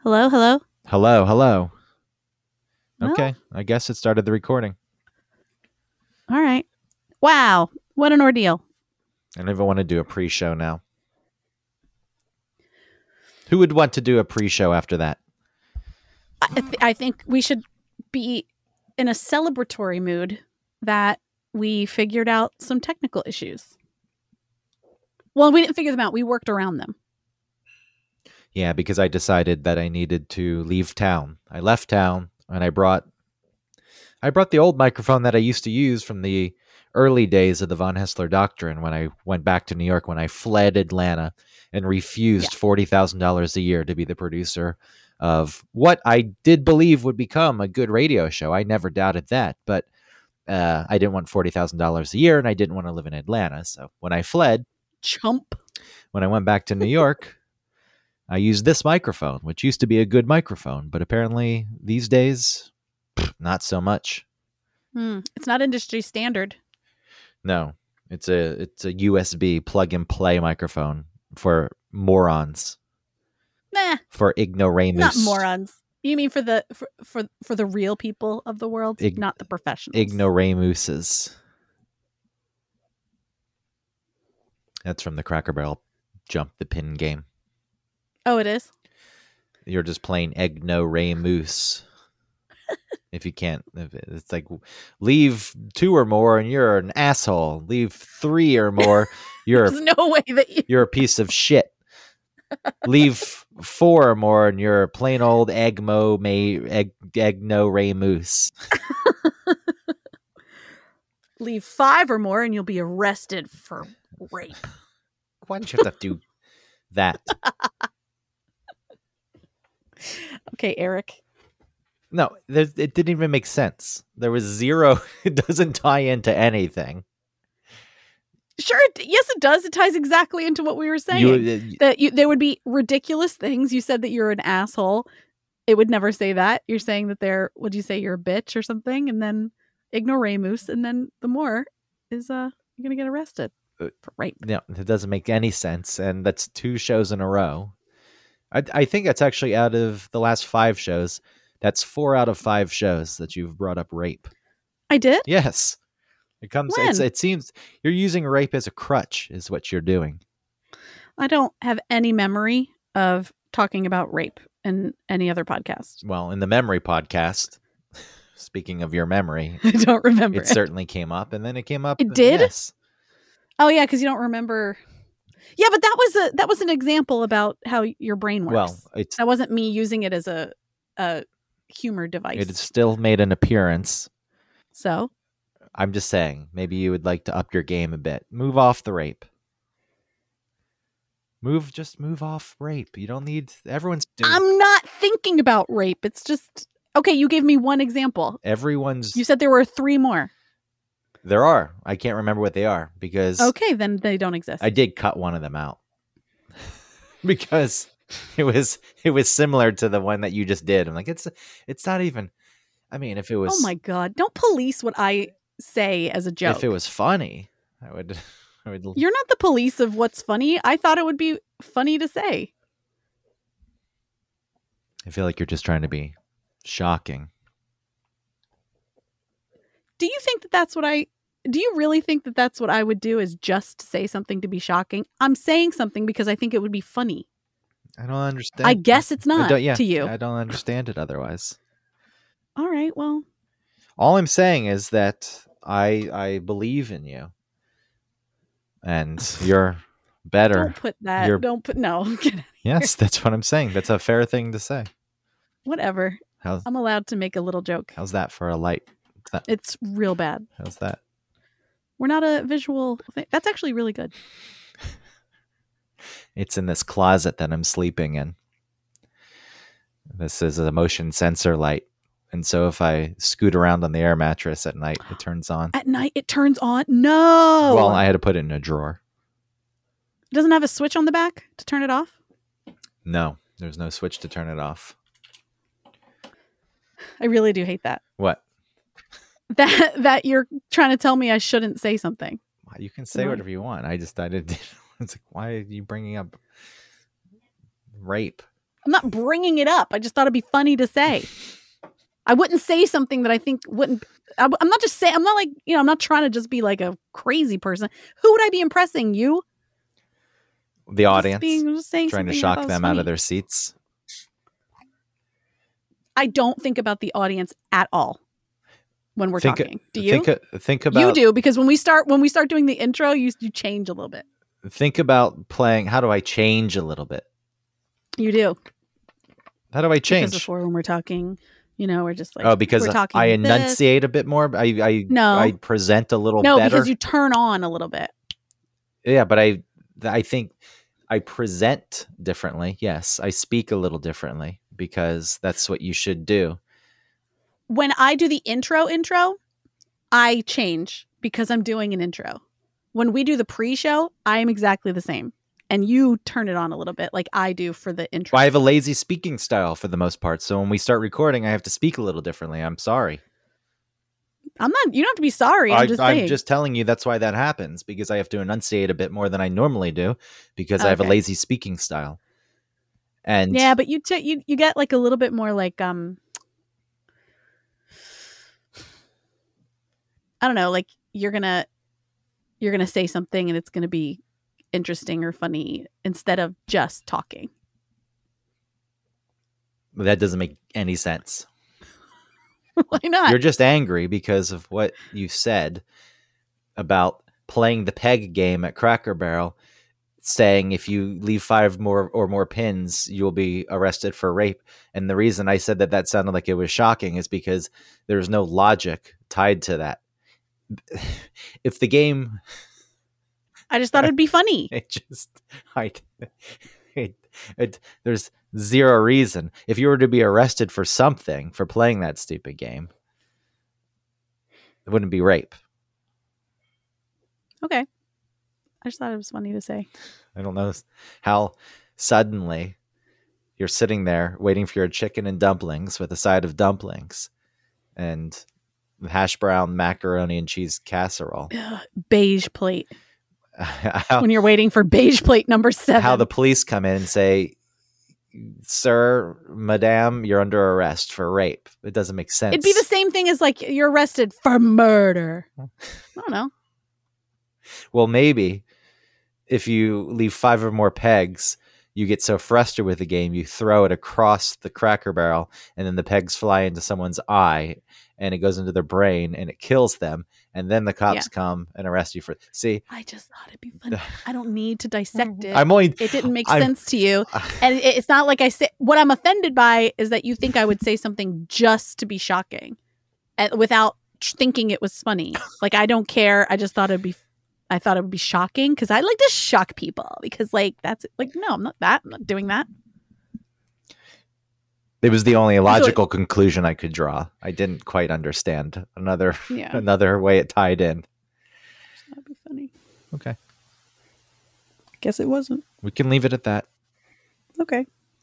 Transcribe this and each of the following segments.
Hello, hello. Hello, hello. Well, Okay, I guess it started the recording. all right. Wow, what an ordeal. I don't even want to do a pre-show now. Who would want to do a pre-show after that? I think we should be in a celebratory mood that we figured out some technical issues. Well, we didn't figure them out. We worked around them. Yeah, because I decided that I needed to leave town. I left town and I brought the old microphone that I used to use from the early days of the Von Hessler Doctrine when I went back to New York, when I fled Atlanta and refused $40,000 a year to be the producer of what I did believe would become a good radio show. I never doubted that, but I didn't want $40,000 a year and I didn't want to live in Atlanta. So when I fled, when I went back to New York, I used this microphone, which used to be a good microphone, but apparently these days, not so much. It's not industry standard. No, it's a USB plug and play microphone for morons. Nah, for ignoramus. not morons. You mean for the for the real people of the world, not the professionals. Ignoramuses. That's from the Cracker Barrel Jump the Pin game. Oh, it is? You're just playing ignoramus. If you can't, it's like leave 2 or more and you're an asshole. Leave 3 or more, There's no way that you're a piece of shit. Leave 4 or more and you're a plain old ignoramus. Leave 5 or more and you'll be arrested for rape. Why did you have to do that? Okay, Eric. No, it didn't even make sense. There was zero. It doesn't tie into anything. Sure. Yes, it does. It ties exactly into what we were saying. There would be ridiculous things. You said that you're an asshole. It would never say that. You're saying that would you say you're a bitch or something? And then ignoramus. And then the more is you're going to get arrested for rape. No, it doesn't make any sense. And that's 2 shows in a row. I think that's actually out of the last 5 shows. That's 4 out of 5 shows that you've brought up rape. I did? Yes. It comes. It seems you're using rape as a crutch, is what you're doing. I don't have any memory of talking about rape in any other podcast. Well, in the memory podcast, speaking of your memory, I don't remember. It certainly came up, and then it came up. It did? Yes. Oh yeah, because you don't remember. Yeah, but that was an example about how your brain works. Well, that wasn't me using it as a humor device. It still made an appearance. So? I'm just saying, maybe you would like to up your game a bit. Move off the rape. Just move off rape. You don't need, everyone's doing. I'm not thinking about rape. It's just, okay, you gave me one example. You said there were 3 more. There are. I can't remember what they are because. Okay, then they don't exist. I did cut one of them out because it was similar to the one that you just did. I'm like, it's not even. I mean, if it was. Oh my God! Don't police what I say as a joke. If it was funny, I would. You're not the police of what's funny. I thought it would be funny to say. I feel like you're just trying to be shocking. Do you think that that's what do you really think that that's what I would do, is just say something to be shocking? I'm saying something because I think it would be funny. I don't understand. I guess it's not to you. I don't understand it otherwise. All right, well. All I'm saying is that I believe in you. And you're better. Don't put that. No. Yes, that's what I'm saying. That's a fair thing to say. Whatever. I'm allowed to make a little joke. How's that for a light? It's real bad. How's that? We're not a visual thing. That's actually really good. It's in this closet that I'm sleeping in. This is a motion sensor light. And so if I scoot around on the air mattress at night, it turns on. At night, it turns on? No! Well, I had to put it in a drawer. It doesn't have a switch on the back to turn it off? No, there's no switch to turn it off. I really do hate that. What? That you're trying to tell me I shouldn't say something. You can say whatever you want. I did. It's like, why are you bringing up rape? I'm not bringing it up. I just thought it'd be funny to say. I wouldn't say something that I think wouldn't. I'm not just saying. I'm not like, I'm not trying to just be like a crazy person. Who would I be impressing? You? The audience. Trying to shock them out of their seats. I don't think about the audience at all when we're talking. Do you? Think about. You do, because when we start doing the intro, you change a little bit. Think about playing. How do I change a little bit? You do. How do I change? Because before, when we're talking, we're just like, because we're talking I enunciate a bit more. I present a little better. No, because you turn on a little bit. Yeah, but I think I present differently. Yes, I speak a little differently because that's what you should do. When I do the intro, I change because I'm doing an intro. When we do the pre-show, I am exactly the same. And you turn it on a little bit like I do for the intro. Well, I have a lazy speaking style for the most part. So when we start recording, I have to speak a little differently. I'm sorry. You don't have to be sorry. I'm just telling you that's why that happens, because I have to enunciate a bit more than I normally do because I have a lazy speaking style. And yeah, but you get like a little bit more like I don't know, like you're gonna say something and it's gonna be interesting or funny instead of just talking. That doesn't make any sense. Why not? You're just angry because of what you said about playing the peg game at Cracker Barrel, saying if you leave 5 more pins, you'll be arrested for rape. And the reason I said that sounded like it was shocking is because there's no logic tied to that. If the game... I just thought it'd be funny. There's zero reason. If you were to be arrested for something for playing that stupid game, it wouldn't be rape. Okay. I just thought it was funny to say. I don't know how suddenly you're sitting there waiting for your chicken and dumplings with a side of dumplings and hash brown macaroni and cheese casserole. Beige plate. When you're waiting for beige plate number 7. How the police come in and say, sir, madame, you're under arrest for rape. It doesn't make sense. It'd be the same thing as like you're arrested for murder. I don't know. Well, maybe if you leave 5 or more pegs, you get so frustrated with the game, you throw it across the Cracker Barrel and then the pegs fly into someone's eye and it goes into their brain and it kills them. And then the cops come and arrest you for it. See, I just thought it'd be funny. I don't need to dissect it. It didn't make sense to you. And it's not like I say, what I'm offended by is that you think I would say something just to be shocking without thinking it was funny. Like, I don't care. I just thought I thought it would be shocking because I like to shock people because that's like, no, I'm not doing that. It was the only logical conclusion I could draw. I didn't quite understand another way it tied in. That'd be funny. Okay. Guess it wasn't. We can leave it at that. Okay.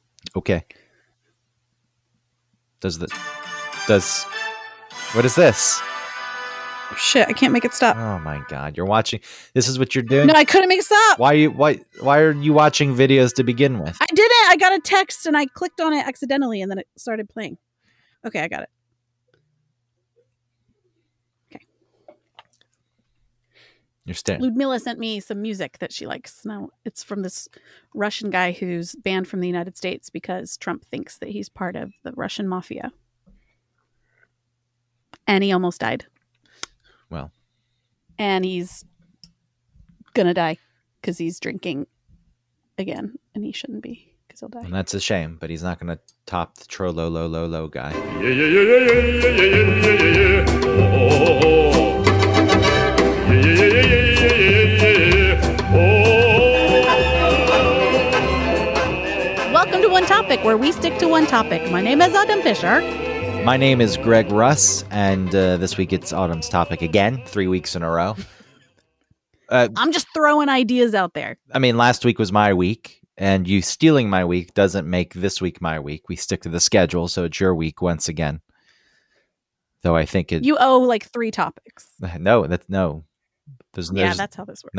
What is this? Shit, I can't make it stop. Oh my God. You're watching. This is what you're doing? No, I couldn't make it stop. Why are you watching videos to begin with? I didn't. I got a text and I clicked on it accidentally and then it started playing. Okay, I got it. Okay. You're staring. Ludmilla sent me some music that she likes. Now, it's from this Russian guy who's banned from the United States because Trump thinks that he's part of the Russian mafia. And he almost died. Well. And he's gonna die because he's drinking again, and he shouldn't be because he'll die. And that's a shame, but he's not gonna top the Trololo guy. Welcome to One Topic, where we stick to one topic. My name is Autumn Fisher. My name is Greg Russ, and this week it's Autumn's topic again, 3 weeks in a row. I'm just throwing ideas out there. I mean, last week was my week, and you stealing my week doesn't make this week my week. We stick to the schedule, so it's your week once again. Though I think you owe like 3 topics. No. That's how this works. No one's keeping tabs. I have I have a notebook.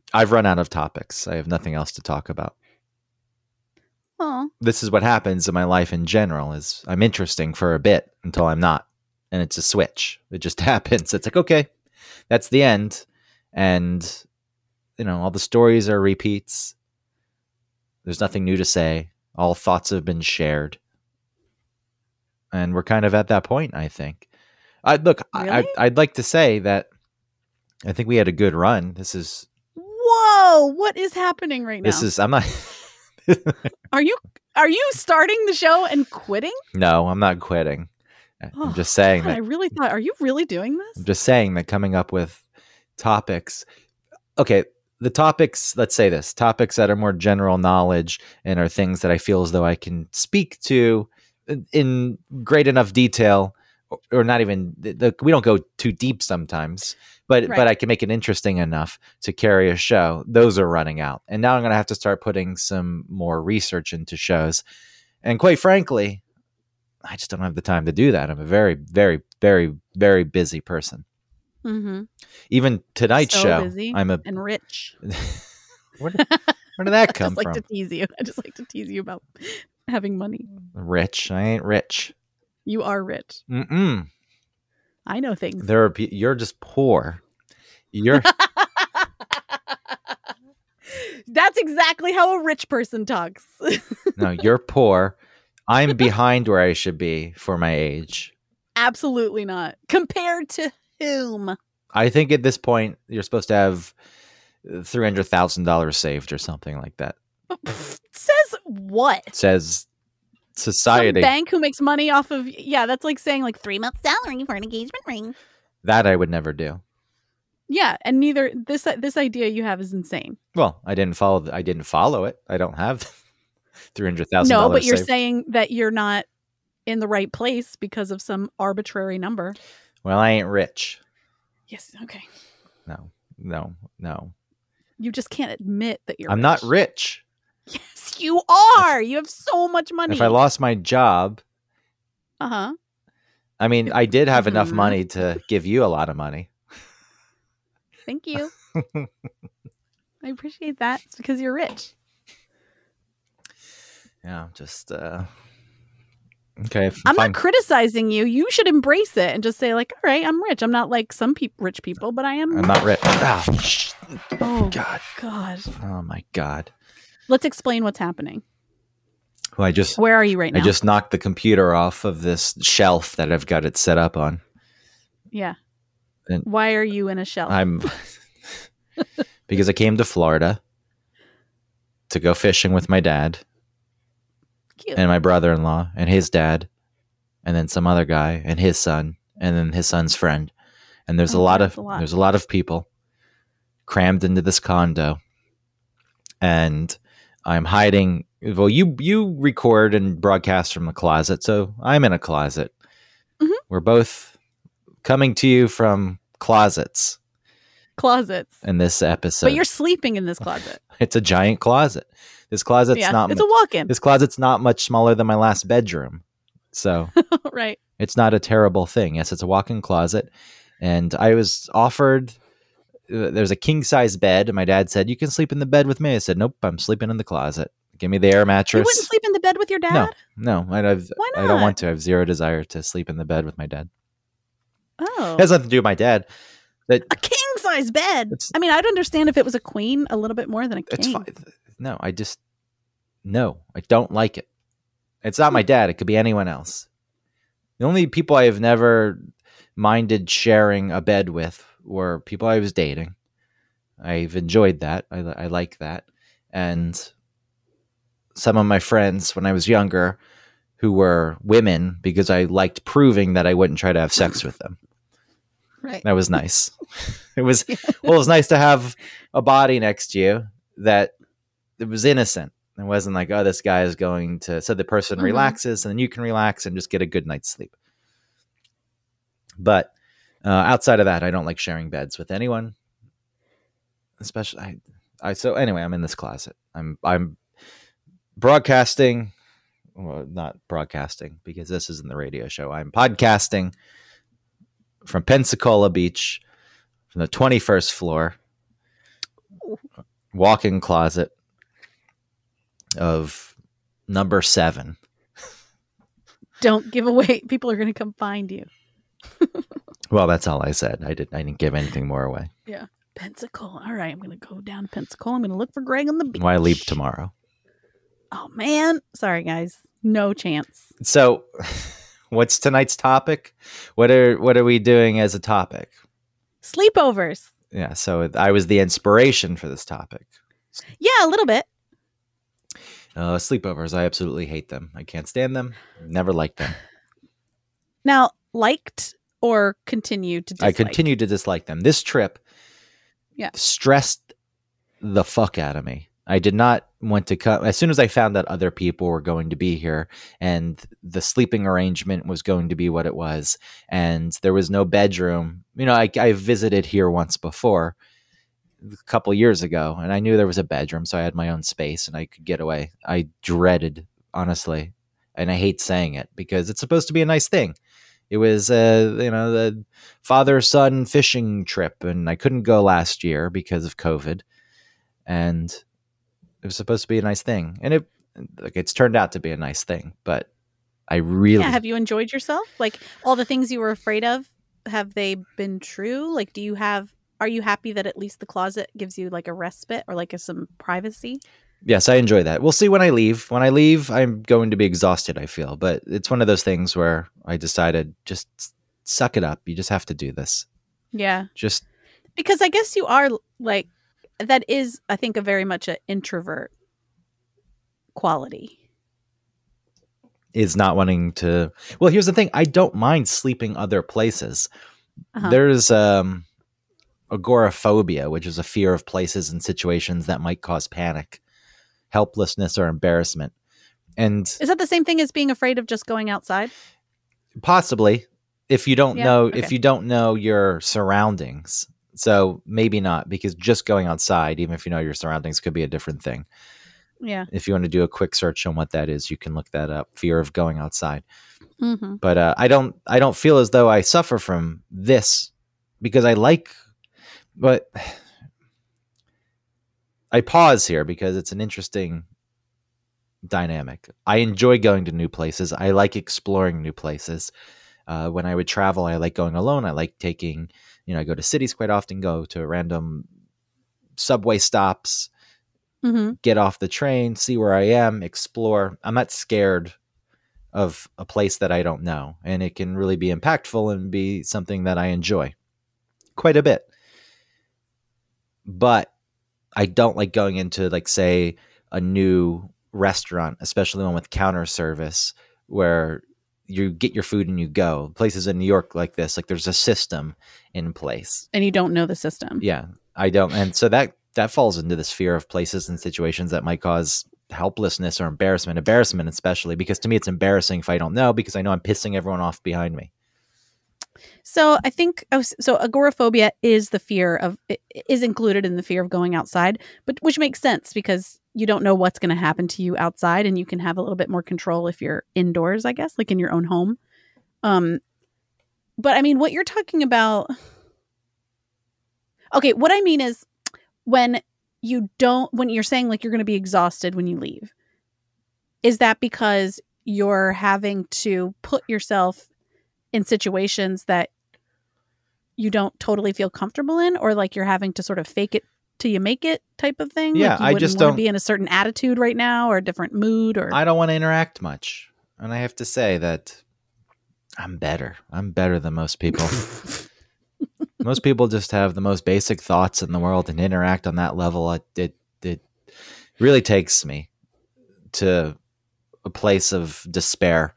I've run out of topics. I have nothing else to talk about. Oh. This is what happens in my life in general is I'm interesting for a bit until I'm not. And it's a switch. It just happens. It's like, okay, that's the end. And, all the stories are repeats. There's nothing new to say. All thoughts have been shared. And we're kind of at that point, I think. Really? I'd like to say that I think we had a good run. This is... Whoa, what is happening right now? I'm not... Are you starting the show and quitting? No, I'm not quitting. I'm just saying God, that. I really thought, are you really doing this? I'm just saying that coming up with topics. Okay, the topics, let's say this, topics that are more general knowledge and are things that I feel as though I can speak to in great enough detail, or not even, we don't go too deep sometimes, but I can make it interesting enough to carry a show. Those are running out. And now I'm going to have to start putting some more research into shows. And quite frankly, I just don't have the time to do that. I'm a very, very, very, very busy person. Mm-hmm. Even tonight's show, busy and rich. Where did that come from? I just like to tease you about having money. Rich? I ain't rich. You are rich. Mm-mm. I know things. You're just poor. You're. That's exactly how a rich person talks. No, you're poor. I'm behind where I should be for my age. Absolutely not. Compared to whom? I think at this point you're supposed to have $300,000 saved or something like that. Says what? It says society. Some bank who makes money off of, that's like saying like 3 months salary for an engagement ring. That I would never do. Yeah, and neither this idea you have is insane. Well, I didn't follow it. I don't have $300,000. No, but you're saved. saying that you're not in the right place because of some arbitrary number. Well, I ain't rich. Yes. Okay. No. You just can't admit that you're. I'm not rich. Yes, you are. You have so much money. If I lost my job. I mean, I did have enough money to give you a lot of money. Thank you. I appreciate that. It's because you're rich. Yeah, just okay. I'm not criticizing you. You should embrace it and just say like, all right, I'm rich. I'm not like some rich people, but I am. I'm not rich. Oh God. Oh my God. Let's explain what's happening. Well, where are you right now? I just knocked the computer off of this shelf that I've got it set up on. Yeah. And why are you in a shelf? Because I came to Florida to go fishing with my dad. Cute. And my brother-in-law and his dad, and then some other guy and his son, and then his son's friend. And there's a lot of people crammed into this condo. And I'm hiding. Well, you record and broadcast from the closet, so I'm in a closet. Mm-hmm. We're both coming to you from closets in this episode. But you're sleeping in this closet. It's a giant closet. This closet's not. It's a walk-in. This closet's not much smaller than my last bedroom, so right. It's not a terrible thing. Yes, it's a walk-in closet, and I was offered. There's a king-size bed, and my dad said, "You can sleep in the bed with me." I said, "Nope, I'm sleeping in the closet. Give me the air mattress." You wouldn't sleep in the bed with your dad? No. Why not? I don't want to. I have zero desire to sleep in the bed with my dad. Oh, it has nothing to do with my dad. A king-size bed. I mean, I'd understand if it was a queen a little bit more than a king. It's fine. No, I don't like it. It's not my dad. It could be anyone else. The only people I have never minded sharing a bed with were people I was dating. I've enjoyed that. I like that. And some of my friends when I was younger who were women because I liked proving that I wouldn't try to have sex with them. Right. That was nice. It was nice to have a body next to you that it was innocent. It wasn't like, oh, this guy is going to, so the person relaxes and then you can relax and just get a good night's sleep. But outside of that, I don't like sharing beds with anyone. Especially so anyway, I'm in this closet. I'm broadcasting, well, not broadcasting because this isn't the radio show. I'm podcasting from Pensacola Beach from the 21st floor. walk-in closet of number 7. Don't give away. People are going to come find you. Well, that's all I said. I didn't give anything more away. Yeah. Pensacola. All right. I'm going to go down to Pensacola. I'm going to look for Greg on the beach. Why leave tomorrow? Oh, man. Sorry, guys. No chance. So what's tonight's topic? What are we doing as a topic? Sleepovers. Yeah. So I was the inspiration for this topic. Yeah, a little bit. Sleepovers. I absolutely hate them. I can't stand them. Never liked them. Now, liked or continued to dislike? I continue to dislike them. This trip stressed the fuck out of me. I did not want to come. As soon as I found that other people were going to be here and the sleeping arrangement was going to be what it was, and there was no bedroom. I visited here once before, a couple years ago, and I knew there was a bedroom, so I had my own space and I could get away. I dreaded, honestly, and I hate saying it because it's supposed to be a nice thing. It was, the father-son fishing trip, and I couldn't go last year because of COVID, and it was supposed to be a nice thing, and it's turned out to be a nice thing. But I really, have you enjoyed yourself? Like all the things you were afraid of, have they been true? Like, are you happy that at least the closet gives you like a respite or like some privacy? Yes, I enjoy that. We'll see when I leave. When I leave, I'm going to be exhausted, I feel. But it's one of those things where I decided just suck it up. You just have to do this. Yeah. Just because I guess you are like, that is, I think, a very much an introvert quality. Is not wanting to. Well, here's the thing. I don't mind sleeping other places. Uh-huh. There's agoraphobia, which is a fear of places and situations that might cause panic, helplessness, or embarrassment. And is that the same thing as being afraid of just going outside? Possibly, if you don't know, if you don't know your surroundings. So maybe not, because just going outside, even if you know your surroundings, could be a different thing. Yeah. If you want to do a quick search on what that is, you can look that up. Fear of going outside. Mm-hmm. But I don't feel as though I suffer from this because but I pause here because it's an interesting dynamic. I enjoy going to new places. I like exploring new places. When I would travel, I like going alone. I like taking, I go to cities quite often, go to random subway stops, get off the train, see where I am, explore. I'm not scared of a place that I don't know. And it can really be impactful and be something that I enjoy quite a bit. But I don't like going into, like, say, a new restaurant, especially one with counter service, where you get your food and you go. Places in New York like this, like there's a system in place. And you don't know the system. Yeah, I don't. And so that falls into this fear of places and situations that might cause helplessness or embarrassment especially, because to me it's embarrassing if I don't know, because I know I'm pissing everyone off behind me. So I think, agoraphobia is is included in the fear of going outside, but which makes sense because you don't know what's going to happen to you outside, and you can have a little bit more control if you're indoors, I guess, like in your own home. But I mean, what you're talking about. Okay. What I mean is when you're saying like you're going to be exhausted when you leave, is that because you're having to put yourself in situations that you don't totally feel comfortable in, or like you're having to sort of fake it till you make it type of thing? Yeah, like I just don't be in a certain attitude right now or a different mood, or I don't want to interact much. And I have to say that I'm better. I'm better than most people. Most people just have the most basic thoughts in the world and interact on that level. It really takes me to a place of despair.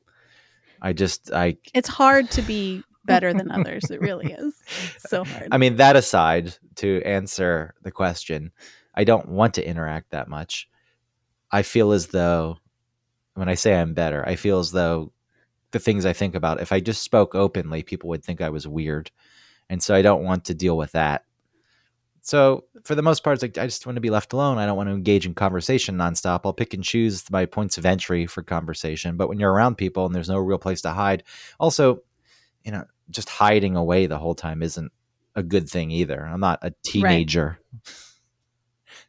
It's hard to be better than others. It really is. It's so hard. I mean, that aside, to answer the question, I don't want to interact that much. I feel as though, when I say I'm better, I feel as though the things I think about, if I just spoke openly, people would think I was weird. And so I don't want to deal with that. So for the most part, I just want to be left alone. I don't want to engage in conversation nonstop. I'll pick and choose my points of entry for conversation. But when you're around people and there's no real place to hide, also, just hiding away the whole time isn't a good thing either. I'm not a teenager.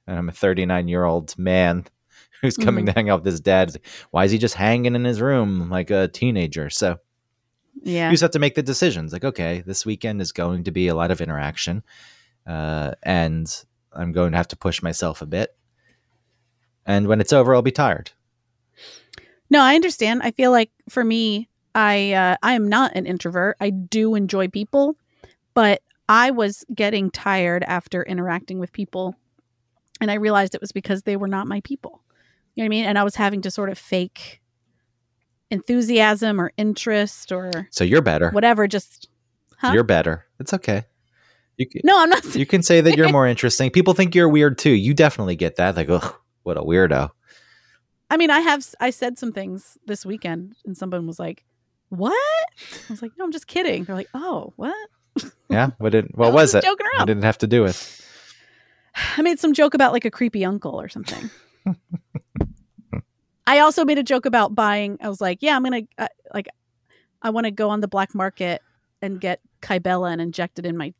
and I'm a 39-year-old man who's coming to hang out with his dad. Like, why is he just hanging in his room like a teenager? So yeah, you just have to make the decisions. Like, okay, this weekend is going to be a lot of interaction, and I'm going to have to push myself a bit. And when it's over, I'll be tired. No, I understand. I feel like for me, I am not an introvert. I do enjoy people, but I was getting tired after interacting with people, and I realized it was because they were not my people. You know what I mean? And I was having to sort of fake enthusiasm or interest or so you're better. Whatever. Just You're better. It's okay. No, I'm not. You can say that you're more interesting. People think you're weird too. You definitely get that. Like, ugh, what a weirdo. I mean, I said some things this weekend, and someone was like, "What?" I was like, "No, I'm just kidding." They're like, "Oh, what?" Yeah. What was it? Joking around. I didn't have to do it. I made some joke about like a creepy uncle or something. I also made a joke about buying. I was like, "Yeah, I'm gonna I want to go on the black market and get Kybella and inject it in my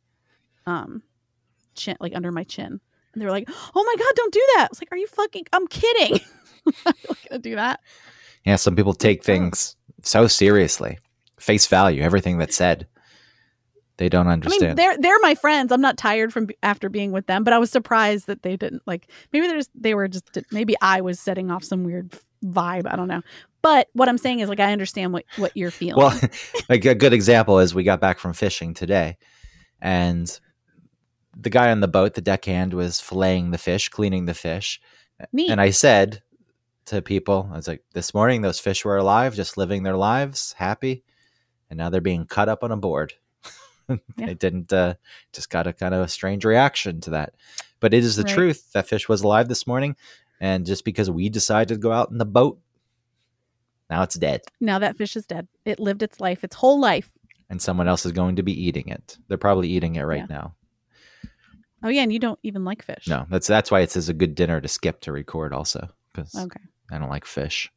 chin, like under my chin." And they were like, "Oh my God, don't do that!" I was like, "Are you fucking? I'm kidding. I'm not gonna do that." Yeah, some people take things so seriously, face value, everything that's said. They don't understand. I mean, they're my friends. I'm not tired from after being with them, but I was surprised that they didn't like. Maybe maybe I was setting off some weird vibe. I don't know. But what I'm saying is, like, I understand what you're feeling. Well, like a good example is we got back from fishing today, and the guy on the boat, the deckhand, was filleting the fish, cleaning the fish. Neat. And I said to people, I was like, this morning, those fish were alive, just living their lives, happy. And now they're being cut up on a board. They didn't, just got a kind of a strange reaction to that. But it is the truth. That fish was alive this morning. And just because we decided to go out in the boat, now it's dead. Now that fish is dead. It lived its life, its whole life. And someone else is going to be eating it. They're probably eating it right now. Oh, yeah. And you don't even like fish. No, that's why it says a good dinner to skip to record also. Because I don't like fish.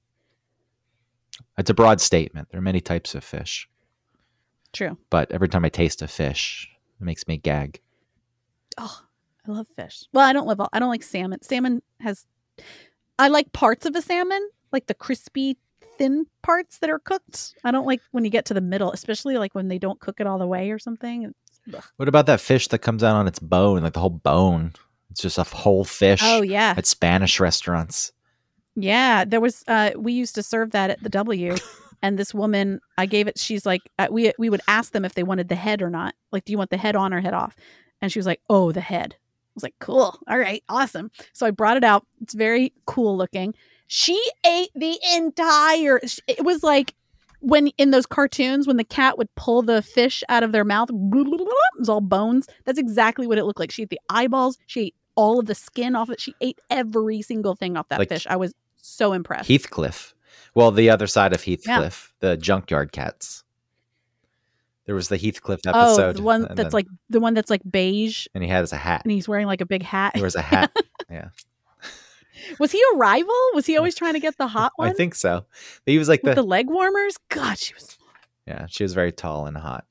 It's a broad statement. There are many types of fish. True. But every time I taste a fish, it makes me gag. Oh, I love fish. Well, I don't like salmon. I like parts of a salmon, like the crispy, thin parts that are cooked. I don't like when you get to the middle, especially like when they don't cook it all the way or something. What about that fish that comes out on its bone, like the whole bone? It's just a whole fish. Oh, yeah. At Spanish restaurants. Yeah, there was, we used to serve that at the W. And this woman, I gave it, she's like, we would ask them if they wanted the head or not. Like, do you want the head on or head off? And she was like, oh, the head. I was like, cool. All right, awesome. So I brought it out. It's very cool looking. She ate the entire, it was like when in those cartoons, when the cat would pull the fish out of their mouth, it was all bones. That's exactly what it looked like. She ate the eyeballs. She ate all of the skin off it. She ate every single thing off that fish. I was so impressed. Heathcliff. Well, the other side of Heathcliff, the junkyard cats. There was the Heathcliff episode. Oh, the one that's like beige. And he has a hat. And he's wearing like a big hat. He wears a hat. Yeah. Was he a rival? Was he always trying to get the hot one? I think so. But he was like with the leg warmers. God, she was. Yeah, she was very tall and hot.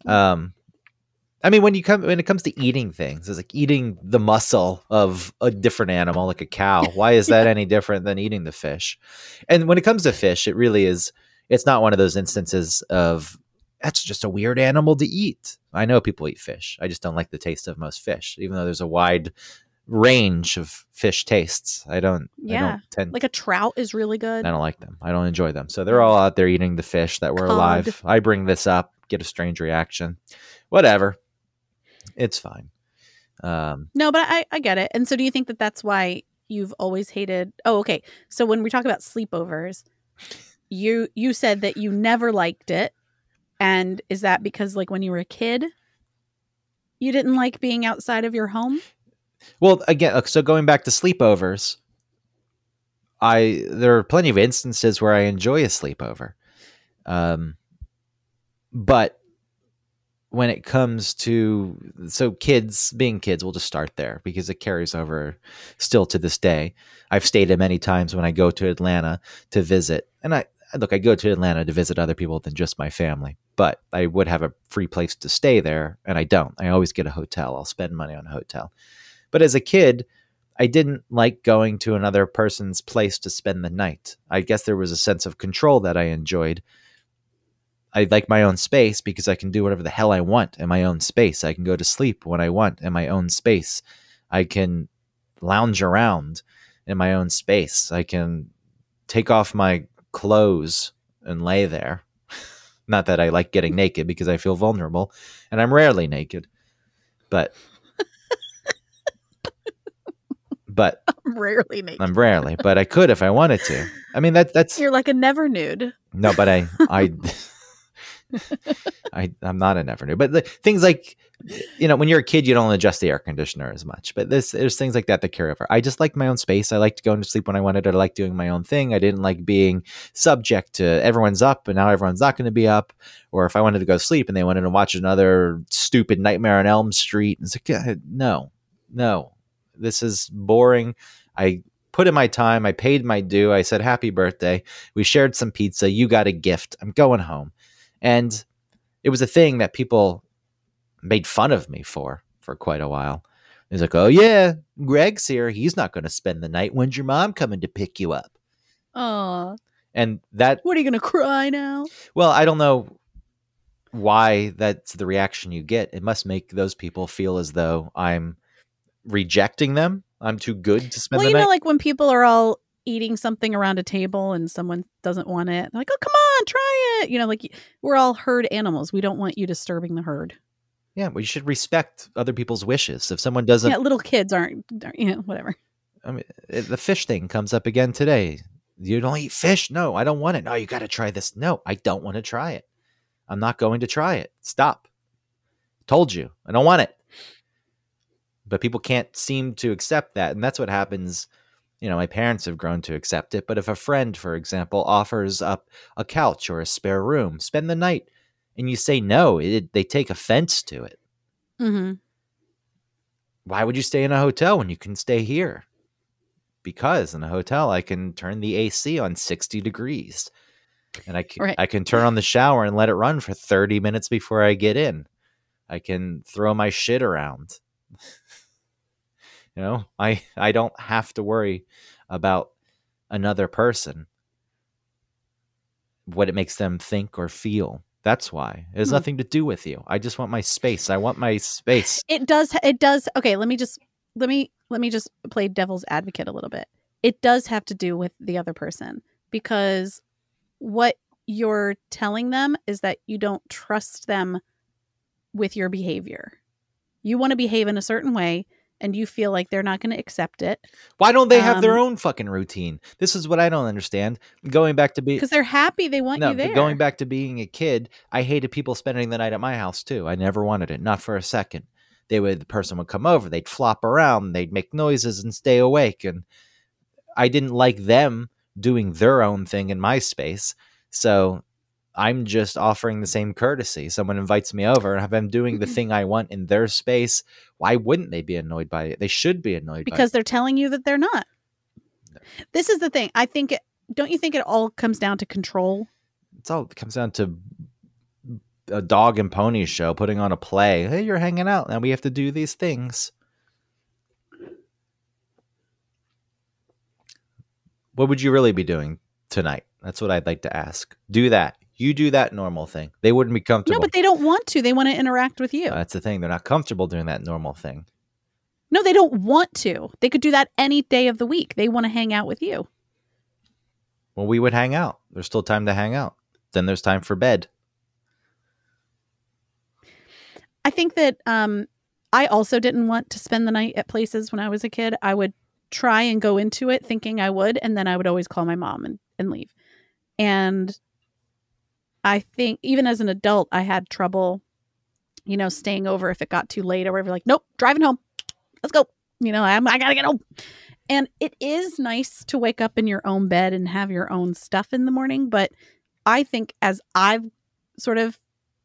I mean, when it comes to eating things, it's like eating the muscle of a different animal, like a cow. Why is that any different than eating the fish? And when it comes to fish, it really is. It's not one of those instances of that's just a weird animal to eat. I know people eat fish. I just don't like the taste of most fish, even though there's a wide range of fish tastes. I don't tend like a trout is really good. I don't like them. I don't enjoy them. So they're all out there eating the fish that were alive. I bring this up, get a strange reaction. Whatever. It's fine. No, but I get it. And so do you think that that's why you've always hated... Oh, okay. So when we talk about sleepovers, you said that you never liked it. And is that because like when you were a kid, you didn't like being outside of your home? Well, again, so going back to sleepovers, there are plenty of instances where I enjoy a sleepover. But when it comes to, so kids, being kids, we'll just start there because it carries over still to this day. I've stayed at many times when I go to Atlanta to visit. And I go to Atlanta to visit other people than just my family, but I would have a free place to stay there. And I don't. I always get a hotel. I'll spend money on a hotel. But as a kid, I didn't like going to another person's place to spend the night. I guess there was a sense of control that I enjoyed. I like my own space because I can do whatever the hell I want in my own space. I can go to sleep when I want in my own space. I can lounge around in my own space. I can take off my clothes and lay there. Not that I like getting naked because I feel vulnerable, and I'm rarely naked. But I'm rarely naked. I'm rarely, but I could if I wanted to. I mean, that's you're like a never nude. No, but I'm not a never nude. But things like, when you're a kid, you don't adjust the air conditioner as much. But there's things like that carry over. I just like my own space. I liked going to sleep when I wanted. I liked doing my own thing. I didn't like being subject to everyone's up and now everyone's not going to be up. Or if I wanted to go to sleep and they wanted to watch another stupid Nightmare on Elm Street, it's like, no, this is boring. I put in my time. I paid my due. I said, happy birthday. We shared some pizza. You got a gift. I'm going home. And it was a thing that people made fun of me for quite a while. He's like, oh yeah, Greg's here. He's not going to spend the night. When's your mom coming to pick you up? Oh. And that... What, are you going to cry now? Well, I don't know why that's the reaction you get. It must make those people feel as though I'm rejecting them. I'm too good to spend the night. Well, like when people are all eating something around a table and someone doesn't want it, they're like, oh, come on, try it. Like we're all herd animals. We don't want you disturbing the herd. Yeah, well, you should respect other people's wishes. If someone doesn't... Yeah, little kids aren't whatever. I mean, the fish thing comes up again today. You don't eat fish? No, I don't want it. No, you got to try this. No, I don't want to try it. I'm not going to try it. Stop. Told you. I don't want it. But people can't seem to accept that. And that's what happens. My parents have grown to accept it. But if a friend, for example, offers up a couch or a spare room, spend the night, and you say no, they take offense to it. Mm-hmm. Why would you stay in a hotel when you can stay here? Because in a hotel, I can turn the AC on 60 degrees. And I can turn on the shower and let it run for 30 minutes before I get in. I can throw my shit around. I don't have to worry about another person, what it makes them think or feel. That's why. It has nothing to do with you. I just want my space. I want my space. It does. Okay, let me just play devil's advocate a little bit. It does have to do with the other person, because what you're telling them is that you don't trust them with your behavior. You want to behave in a certain way, and you feel like they're not going to accept it. Why don't they have their own fucking routine? This is what I don't understand. Going back to because they're happy, they want you there. Going back to being a kid, I hated people spending the night at my house too. I never wanted it, not for a second. The person would come over, they'd flop around, they'd make noises and stay awake, and I didn't like them doing their own thing in my space. So I'm just offering the same courtesy. Someone invites me over and if I'm doing the thing I want in their space, why wouldn't they be annoyed by it? They should be annoyed because they're telling you that they're not. No. This is the thing. I think, don't you think it all comes down to control? It comes down to a dog and pony show, putting on a play. Hey, you're hanging out and we have to do these things. What would you really be doing tonight? That's what I'd like to ask. Do that. You do that normal thing. They wouldn't be comfortable. No, but they don't want to. They want to interact with you. That's the thing. They're not comfortable doing that normal thing. No, they don't want to. They could do that any day of the week. They want to hang out with you. Well, we would hang out. There's still time to hang out. Then there's time for bed. I think that I also didn't want to spend the night at places when I was a kid. I would try and go into it thinking I would, and then I would always call my mom and leave. And I think even as an adult, I had trouble, staying over if it got too late or whatever. Like, nope, driving home. Let's go. I got to get home. And it is nice to wake up in your own bed and have your own stuff in the morning. But I think as I've sort of,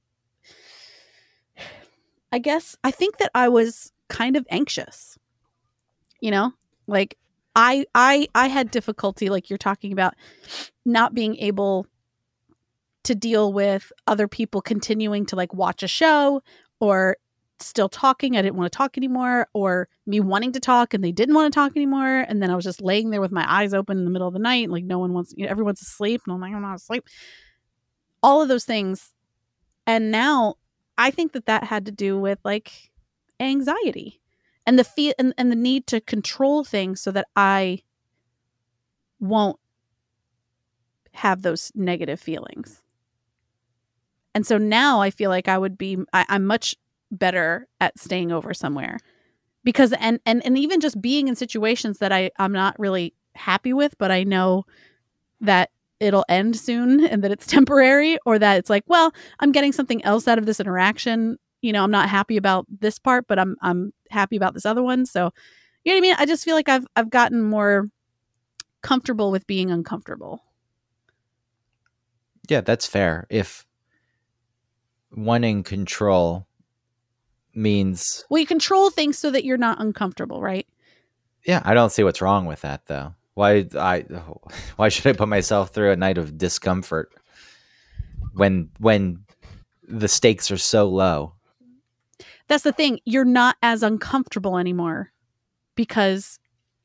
I think that I was kind of anxious, like I had difficulty, like you're talking about, not being able to deal with other people continuing to like watch a show or still talking, I didn't want to talk anymore, or me wanting to talk and they didn't want to talk anymore. And then I was just laying there with my eyes open in the middle of the night. Like no one wants, everyone's asleep. And I'm like, I'm not asleep. All of those things. And now I think that had to do with like anxiety and the and the need to control things so that I won't have those negative feelings. And so now I feel like I'm much better at staying over somewhere because, and even just being in situations that I'm not really happy with, but I know that it'll end soon and that it's temporary, or that it's like, well, I'm getting something else out of this interaction. I'm not happy about this part, but I'm happy about this other one. So, you know what I mean? I just feel like I've gotten more comfortable with being uncomfortable. Yeah, that's fair. If wanting control means, well, you control things so that you're not uncomfortable, right? Yeah, I don't see what's wrong with that though. Why should I put myself through a night of discomfort when the stakes are so low? That's the thing. You're not as uncomfortable anymore because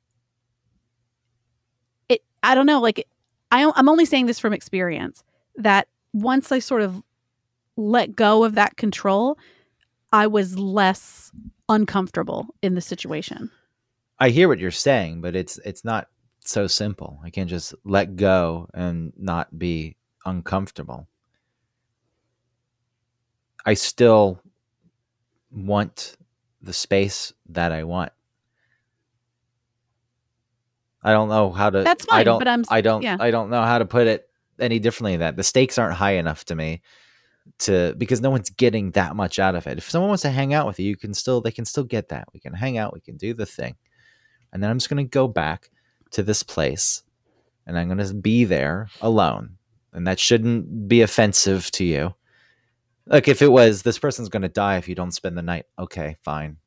I don't know, like I'm only saying this from experience, that once I sort of let go of that control, I was less uncomfortable in the situation. I hear what you're saying, but it's not so simple. I can't just let go and not be uncomfortable. I still want the space that I want. I don't know how to. That's fine, I don't know how to put it any differently than that. The stakes aren't high enough to me because no one's getting that much out of it. If someone wants to hang out with you, they can still get that. We can hang out, we can do the thing. And then I'm just going to go back to this place and I'm going to be there alone. And that shouldn't be offensive to you. Like if it was, this person's going to die if you don't spend the night. Okay, fine.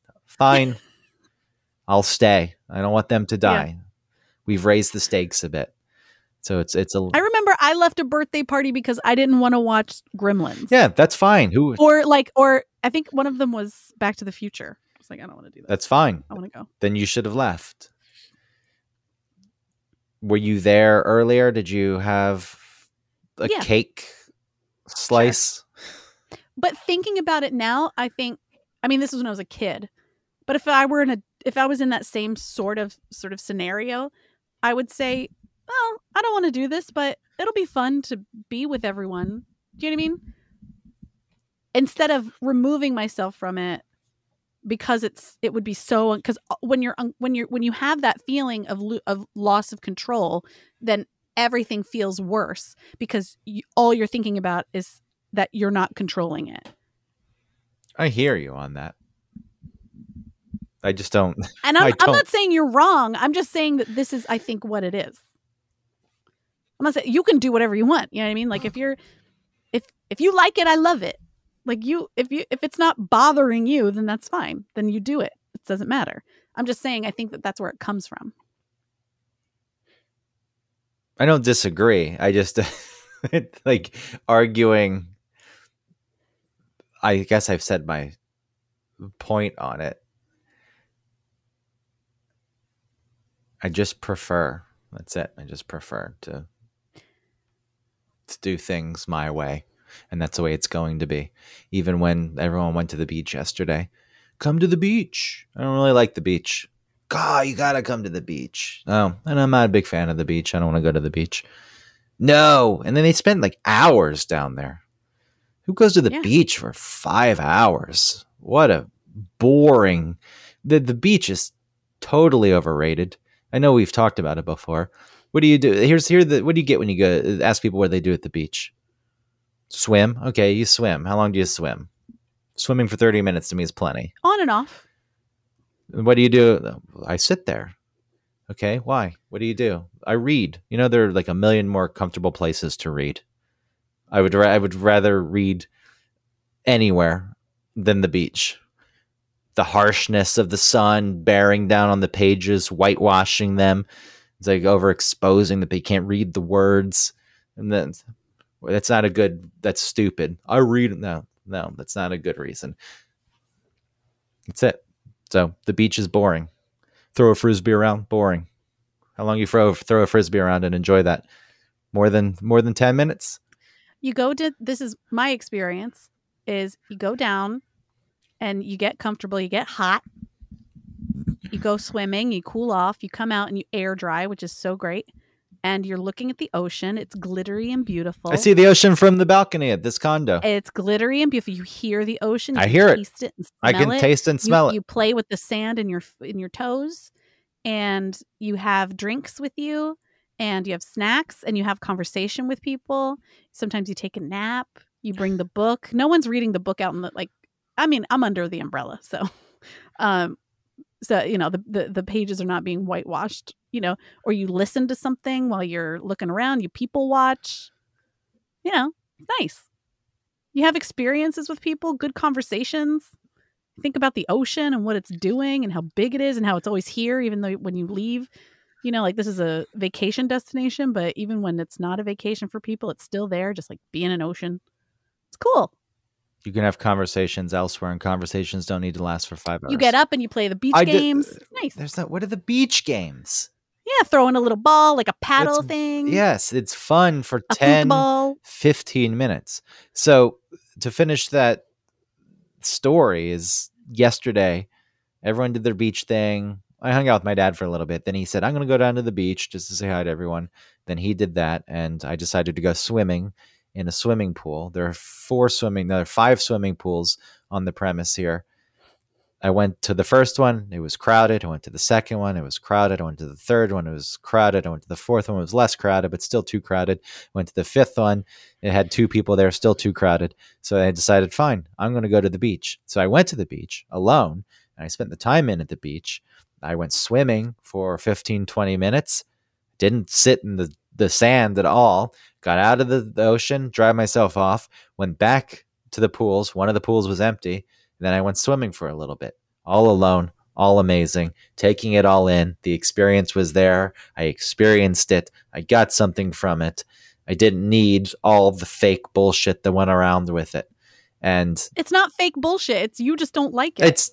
I'll stay. I don't want them to die. Yeah. We've raised the stakes a bit. So it's a. I remember I left a birthday party because I didn't want to watch Gremlins. Yeah, that's fine. Or I think one of them was Back to the Future. I was like, I don't want to do that. That's fine. I want to go. Then you should have left. Were you there earlier? Did you have a cake slice? Sure. But thinking about it now, this was when I was a kid. But if I was in that same sort of scenario, I would say, well, I don't want to do this, but it'll be fun to be with everyone. Do you know what I mean? Instead of removing myself from it because it would be so, because when you have that feeling of loss of control, then everything feels worse because all you're thinking about is that you're not controlling it. I hear you on that. I just don't. And I'm not saying you're wrong. I'm just saying that this is, I think, what it is. I'm not saying you can do whatever you want. You know what I mean? Like if you like it, I love it. Like if it's not bothering you, then that's fine. Then you do it. It doesn't matter. I'm just saying I think that's where it comes from. I don't disagree. I just like arguing. I guess I've said my point on it. I just prefer. That's it. I just prefer to do things my way. And that's the way it's going to be. Even when everyone went to the beach yesterday. Come to the beach. I don't really like the beach. God, you gotta come to the beach. Oh, and I'm not a big fan of the beach. I don't want to go to the beach. No. And then they spent like hours down there. Who goes to the beach for 5 hours? What a boring. The beach is totally overrated. I know we've talked about it before. What do you do? What do you get when you go ask people what they do at the beach? Swim? Okay, you swim. How long do you swim? Swimming for 30 minutes to me is plenty. On and off. What do you do? I sit there. Okay, why? What do you do? I read. There are like a million more comfortable places to read. I would rather read anywhere than the beach. The harshness of the sun bearing down on the pages, whitewashing them. It's like overexposing that they can't read the words. And then that's stupid. I read. No, that's not a good reason. That's it. So the beach is boring. Throw a frisbee around, boring. How long you throw a frisbee around and enjoy that? More than 10 minutes? You go to, this is my experience, is you go down and you get comfortable, you get hot, you go swimming, you cool off, you come out and you air dry, which is so great. And you're looking at the ocean. It's glittery and beautiful. I see the ocean from the balcony at this condo. It's glittery and beautiful. You hear the ocean. I hear it. Taste it and smell I can taste and smell it. You play with the sand in your toes, and you have drinks with you, and you have snacks, and you have conversation with people. Sometimes you take a nap. You bring the book. No one's reading the book out in the, like, I mean, I'm under the umbrella, so you know, the pages are not being whitewashed, you know, or you listen to something while you're looking around, you people watch, you know, it's nice. You have experiences with people, good conversations. Think about the ocean and what it's doing and how big it is and how it's always here, even though when you leave, you know, like this is a vacation destination, but even when it's not a vacation for people, it's still there, just like being an ocean. It's cool. You can have conversations elsewhere, and conversations don't need to last for 5 hours. You get up and you play the beach games. It's nice. What are the beach games? Yeah, throwing a little ball, like a paddle thing. Yes, it's fun for 10, 15 minutes. So to finish that story is yesterday, everyone did their beach thing. I hung out with my dad for a little bit. Then he said, I'm going to go down to the beach just to say hi to everyone. Then he did that, and I decided to go swimming in a swimming pool. There are 5 swimming pools on the premise here. I went to the first one, it was crowded. I went to the second one, it was crowded. I went to the third one, it was crowded. I went to the fourth one, it was less crowded, but still too crowded. I went to the fifth one, it had 2 people there, still too crowded. So I decided, fine, I'm going to go to the beach. So I went to the beach alone, and I spent the time at the beach. I went swimming for 15, 20 minutes, didn't sit in the sand at all, got out of the ocean, dried myself off, went back to the pools. One of the pools was empty. And then I went swimming for a little bit, all alone, all amazing, taking it all in. The experience was there. I experienced it. I got something from it. I didn't need all the fake bullshit that went around with it. And it's not fake bullshit. It's you just don't like it. It's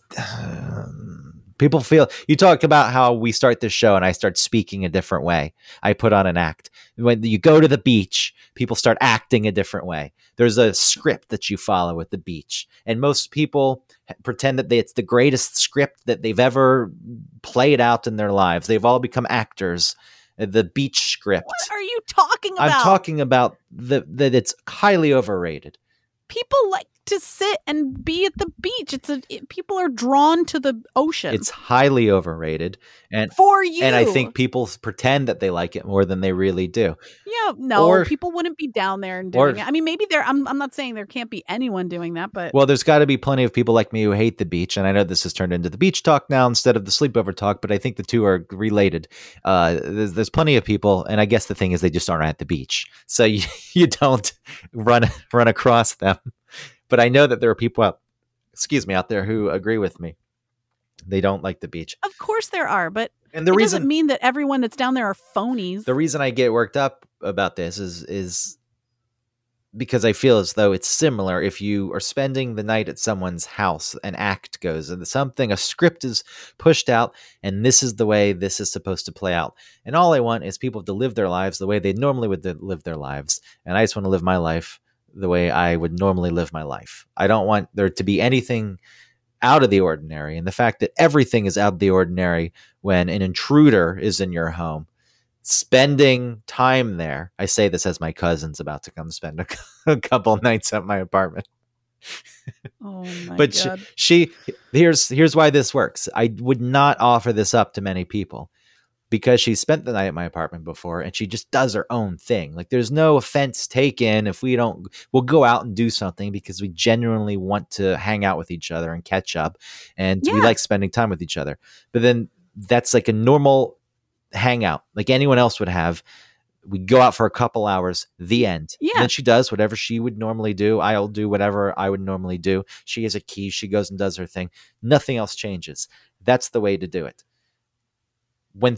people feel, you talk about how we start this show and I start speaking a different way. I put on an act. When you go to the beach, people start acting a different way. There's a script that you follow at the beach. And most people pretend that it's the greatest script that they've ever played out in their lives. They've all become actors. The beach script. What are you talking about? I'm talking about that it's highly overrated. People like to sit and be at the beach. People are drawn to the ocean. It's highly overrated, and for you. And I think people pretend that they like it more than they really do. Yeah, no, people wouldn't be down there and doing it. I mean, maybe I'm not saying there can't be anyone doing that, but there's got to be plenty of people like me who hate the beach. And I know this has turned into the beach talk now instead of the sleepover talk, but I think the two are related. There's plenty of people, and I guess the thing is they just aren't at the beach, so you don't run across them. But I know that there are people out there who agree with me. They don't like the beach. Of course there are, but it doesn't mean that everyone that's down there are phonies. The reason I get worked up about this is because I feel as though it's similar. If you are spending the night at someone's house, an act goes and a script is pushed out, and this is the way this is supposed to play out. And all I want is people to live their lives the way they normally would live their lives. And I just want to live my life the way I would normally live my life. I don't want there to be anything out of the ordinary. And the fact that everything is out of the ordinary when an intruder is in your home, spending time there. I say this as my cousin's about to come spend a couple nights at my apartment. Oh my but God. Here's why this works. I would not offer this up to many people, because she spent the night at my apartment before and she just does her own thing. Like, there's no offense taken if we'll go out and do something because we genuinely want to hang out with each other and catch up, and we like spending time with each other. But then that's like a normal hangout like anyone else would have. We go out for a couple hours, the end. Yeah. And then she does whatever she would normally do. I'll do whatever I would normally do. She has a key. She goes and does her thing. Nothing else changes. That's the way to do it.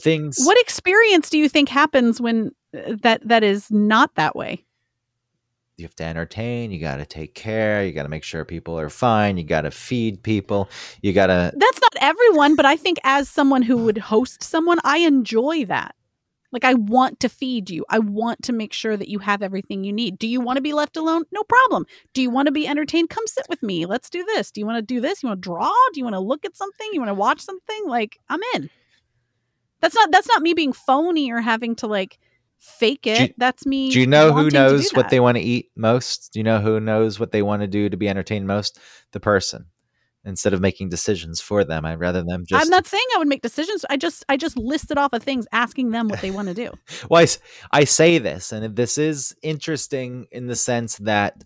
What experience do you think happens when that is not that way? you have to entertain, you got to take care, you got to make sure people are fine, you got to feed people, you got to... That's not everyone, but I think as someone who would host someone, I enjoy that. Like, I want to feed you. I want to make sure that you have everything you need. Do you want to be left alone? No problem. Do you want to be entertained? Come sit with me. Let's do this. Do you want to do this? You want to draw? Do you want to look at something? You want to watch something? Like, I'm in. That's not me being phony or having to like fake it. That's me. Do you know who knows what they want to eat most? Do you know who knows what they want to do to be entertained most? The person. Instead of making decisions for them, I'd rather them just... I'm not saying I would make decisions. I just listed off of things, asking them what they want to do. Well, I say this, and this is interesting in the sense that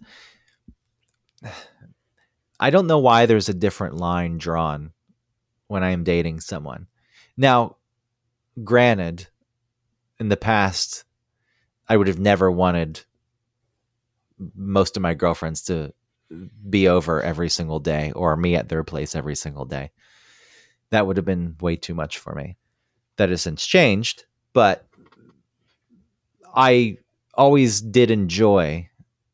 I don't know why there's a different line drawn when I am dating someone. Now, granted, in the past, I would have never wanted most of my girlfriends to be over every single day or me at their place every single day. That would have been way too much for me. That has since changed, but I always did enjoy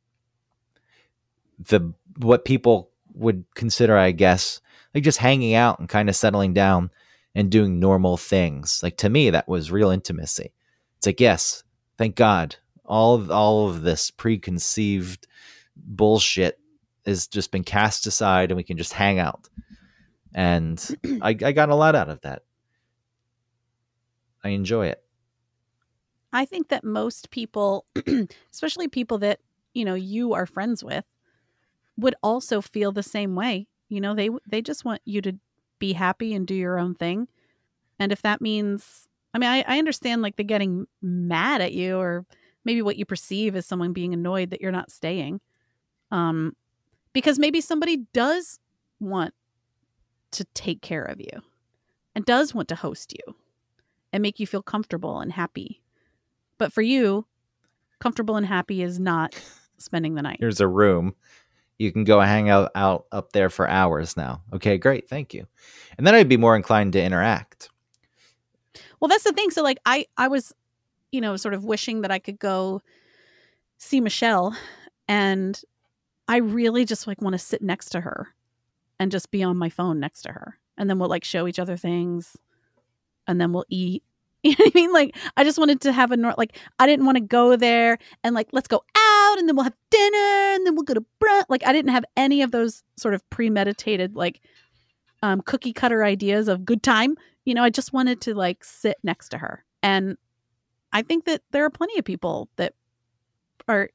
what people would consider, I guess, like just hanging out and kind of settling down and doing normal things. Like, to me, that was real intimacy. It's like, yes, thank God, all of this preconceived bullshit has just been cast aside and we can just hang out. And I got a lot out of that. I enjoy it. I think that most people, especially people that, you are friends with, would also feel the same way. They just want you to be happy and do your own thing. And if that means, I understand like the getting mad at you or maybe what you perceive as someone being annoyed that you're not staying. Because maybe somebody does want to take care of you and does want to host you and make you feel comfortable and happy. But for you, comfortable and happy is not spending the night. Here's a room. You can go hang out up there for hours now. Okay, great. Thank you. And then I'd be more inclined to interact. Well, that's the thing. So like I was, sort of wishing that I could go see Michelle, and I really just like want to sit next to her and just be on my phone next to her. And then we'll like show each other things and then we'll eat. You know what I mean? Like, I just wanted to have I didn't want to go there and like, let's go out and then we'll have dinner and then we'll go to brunch. Like, I didn't have any of those sort of premeditated, like, cookie cutter ideas of good time. I just wanted to like sit next to her. And I think that there are plenty of people that are,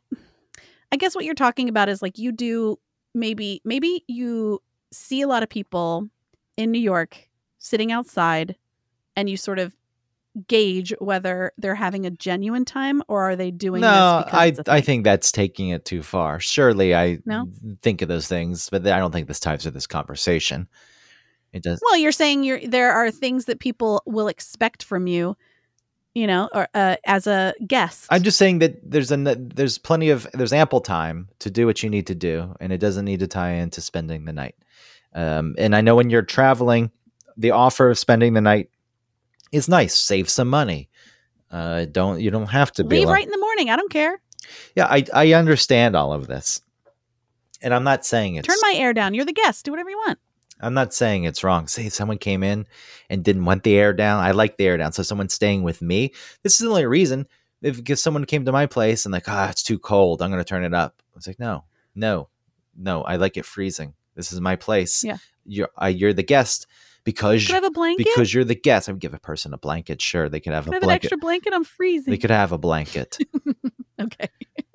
I guess what you're talking about is like you do, maybe you see a lot of people in New York sitting outside and you sort of gauge whether they're having a genuine time or are they doing this because I think that's taking it too far. Surely I think of those things, but I don't think this ties to this conversation. It does. Well, you're saying there are things that people will expect from you, or as a guest. I'm just saying that there's ample time to do what you need to do, and it doesn't need to tie into spending the night. And I know when you're traveling, the offer of spending the night is nice. Save some money. You don't have to leave right in the morning. I don't care. Yeah, I understand all of this, and I'm not saying it's turn my air down. You're the guest. Do whatever you want. I'm not saying it's wrong. Say someone came in and didn't want the air down. I like the air down. So someone's staying with me. This is the only reason. If someone came to my place and like, it's too cold, I'm going to turn it up. I was like, no. I like it freezing. This is my place. Yeah. You're the guest because could I have a blanket? Because you're the guest. I would give a person a blanket. Sure, they could have a blanket. An extra blanket. I'm freezing. They could have a blanket. Okay.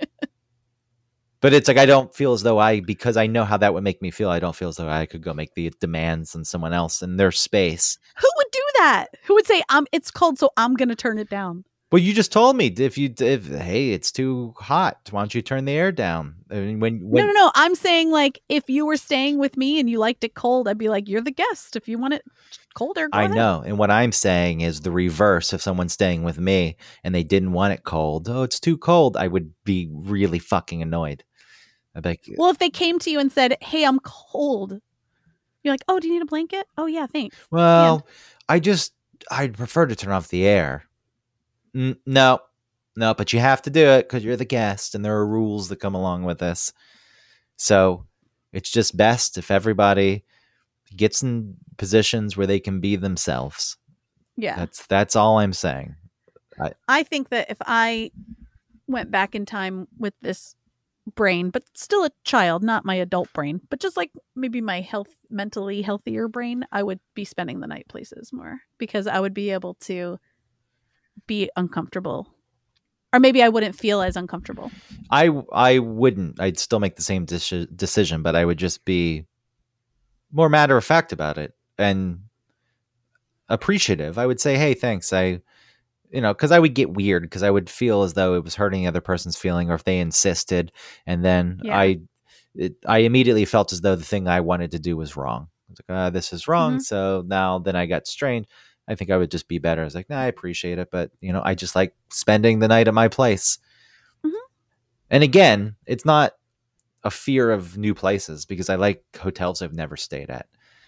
But it's like, I don't feel as though because I know how that would make me feel, I don't feel as though I could go make the demands on someone else in their space. Who would do that? Who would say, it's cold, so I'm going to turn it down? Well, you just told me if hey, it's too hot. Why don't you turn the air down? I mean, No. I'm saying like if you were staying with me and you liked it cold, I'd be like, you're the guest. If you want it colder, go ahead. know. And what I'm saying is the reverse. If someone's staying with me and they didn't want it cold, it's too cold, I would be really fucking annoyed. Well, if they came to you and said, hey, I'm cold, you're like, oh, do you need a blanket? Oh, yeah, thanks. Well, I'd prefer to turn off the air. No, no, but you have to do it because you're the guest and there are rules that come along with this. So it's just best if everybody gets in positions where they can be themselves. Yeah. That's all I'm saying. I think that if I went back in time with this brain, but still a child, not my adult brain, but just like maybe my mentally healthier brain, I would be spending the night places more because I would be able to be uncomfortable. Or maybe I wouldn't feel as uncomfortable. I wouldn't. I'd still make the same decision, but I would just be more matter of fact about it and appreciative. I would say, hey, thanks. Because I would get weird because I would feel as though it was hurting the other person's feeling, or if they insisted, and then I immediately felt as though the thing I wanted to do was wrong. I was like, this is wrong. So then I got strained. I think I would just be better. I was like, nah, I appreciate it, but I just like spending the night at my place. And again, it's not a fear of new places because I like hotels I've never stayed at.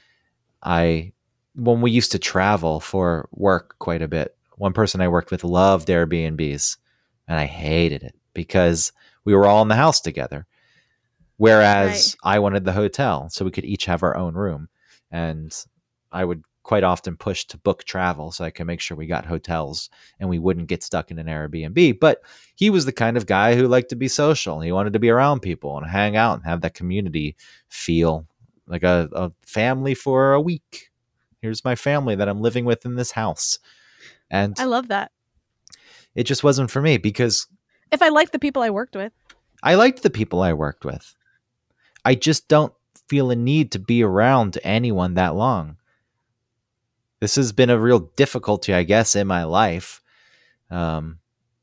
When we used to travel for work quite a bit, one person I worked with loved Airbnbs, and I hated it because we were all in the house together. Whereas I wanted the hotel so we could each have our own room. And I would quite often push to book travel so I could make sure we got hotels and we wouldn't get stuck in an Airbnb. But he was the kind of guy who liked to be social. He wanted to be around people and hang out and have that community feel like a family for a week. Here's my family that I'm living with in this house. And I love that. It just wasn't for me because if I liked the people I worked with. I liked the people I worked with. I just don't feel a need to be around anyone that long. This has been a real difficulty, I guess, in my life. Why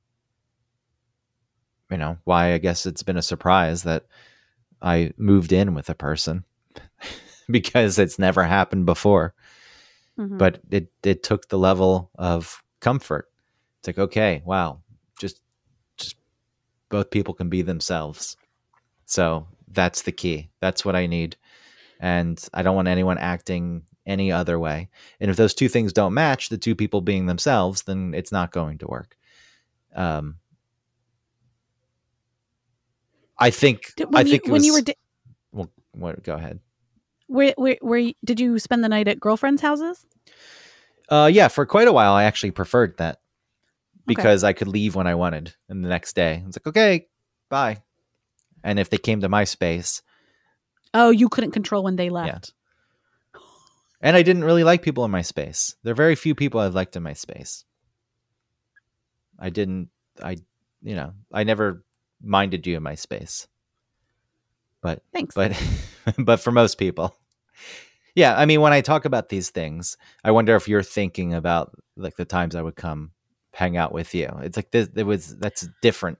I guess it's been a surprise that I moved in with a person because it's never happened before. But it took the level of comfort. It's like, okay, wow, just both people can be themselves. So that's the key. That's what I need. And I don't want anyone acting any other way. And if those two things don't match, the two people being themselves, then it's not going to work. I think go ahead. Where did you spend the night at girlfriends' houses? Yeah, for quite a while, I actually preferred that because I could leave when I wanted. And the next day, I was like, okay, bye. And if they came to my space. Oh, you couldn't control when they left. Yeah. And I didn't really like people in my space. There are very few people I've liked in my space. I never minded you in my space. But thanks. But for most people. Yeah, I mean, when I talk about these things, I wonder if you're thinking about like the times I would come hang out with you. It's like that's different.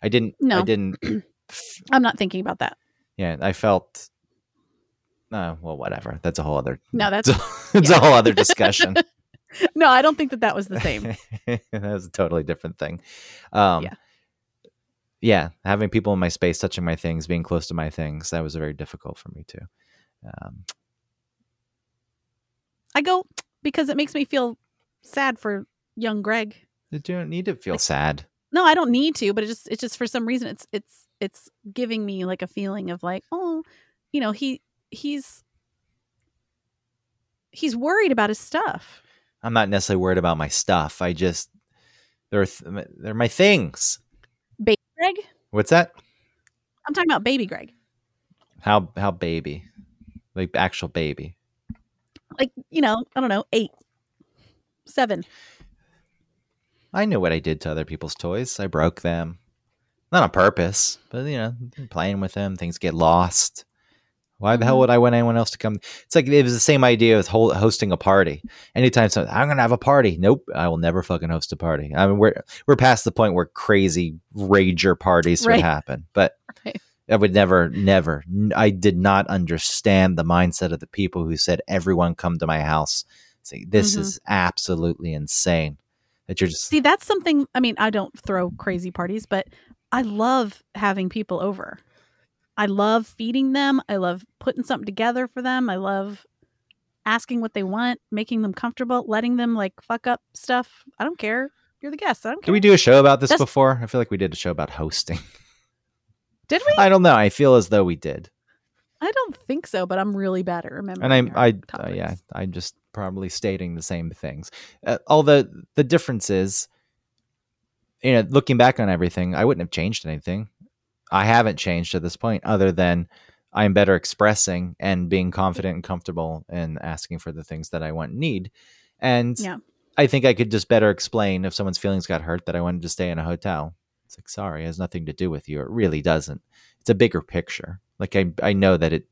I'm not thinking about that. Yeah, I felt well, whatever. That's a whole other it's a whole other discussion. No, I don't think that was the same. That was a totally different thing. Yeah, having people in my space, touching my things, being close to my things, that was very difficult for me too. I go because it makes me feel sad for young Greg. You don't need to feel sad. No, I don't need to, but it's just for some reason it's giving me like a feeling of like, oh, he's worried about his stuff. I'm not necessarily worried about my stuff. I just they're my things. Baby Greg? What's that? I'm talking about baby Greg. How baby? Like actual baby. Like, I don't know, 8, 7. I knew what I did to other people's toys. I broke them. Not on purpose, but playing with them, things get lost. Why the hell would I want anyone else to come? It's like it was the same idea with hosting a party. Anytime I'm gonna have a party, nope, I will never fucking host a party. I mean, we're past the point where crazy rager parties would happen, but I would never. I did not understand the mindset of the people who said everyone come to my house. Say this is absolutely insane. That you're just see that's something. I mean, I don't throw crazy parties, but I love having people over. I love feeding them. I love putting something together for them. I love asking what they want, making them comfortable, letting them like fuck up stuff. I don't care. You're the guest. I don't care. Did we do a show about this before? I feel like we did a show about hosting. Did we? I don't know. I feel as though we did. I don't think so, but I'm really bad at remembering. And I'm just probably stating the same things. Although the difference is, looking back on everything, I wouldn't have changed anything. I haven't changed at this point, other than I'm better expressing and being confident and comfortable and asking for the things that I want and need. And I think I could just better explain if someone's feelings got hurt that I wanted to stay in a hotel. It's like, sorry, it has nothing to do with you. It really doesn't. It's a bigger picture. Like I know that it